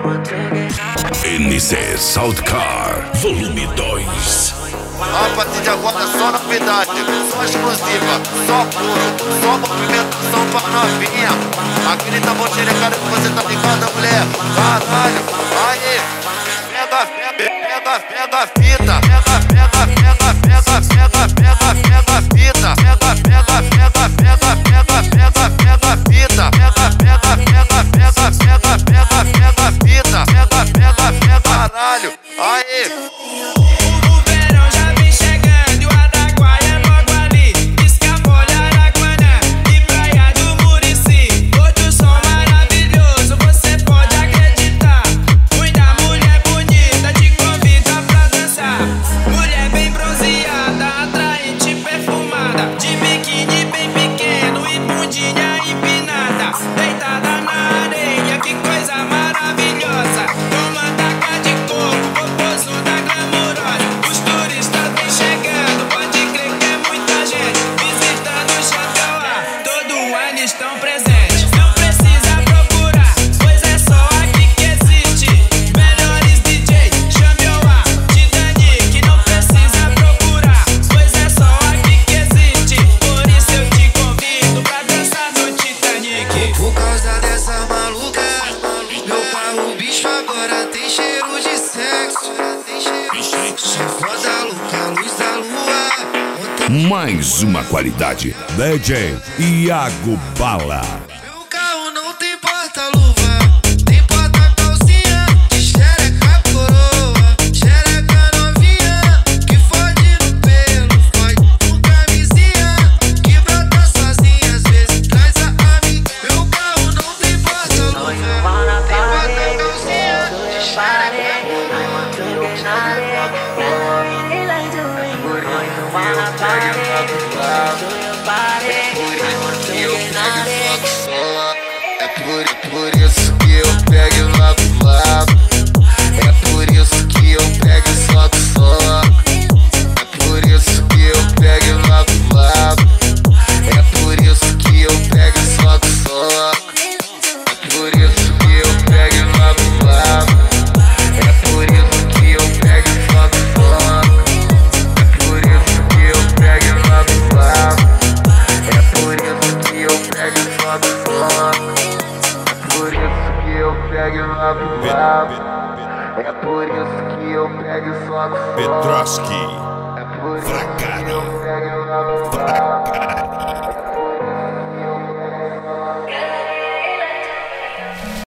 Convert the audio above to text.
NC South Car, volume 2. A partir de agora só novidade, só exclusiva, só puro, só movimentação pra novinha. Aquele tambor xerecado que você tá ligado, mulher. Caralho, aí, pega a fita, pega a fita, pega a fita, caralho, aí. Estão presentes, não precisa procurar, pois é só aqui que existe. Melhores DJ, chame o A, Titanic. Não precisa procurar, pois é só aqui que existe. Por isso eu te convido pra dançar no Titanic. Por causa dessa maluca, meu carro bicho agora tem cheiro de sexo. Só foda louca, luz da lua. Mais uma qualidade, DJ Iago Bala. Meu carro não tem porta-luva, tem porta-calcinha, de xereca coroa, xereca novinha, que fode no pelo, fode com camisinha, que brota sozinha, às vezes traz a amiga. Meu carro não tem porta-luva, tem porta-calcinha, de xereca É por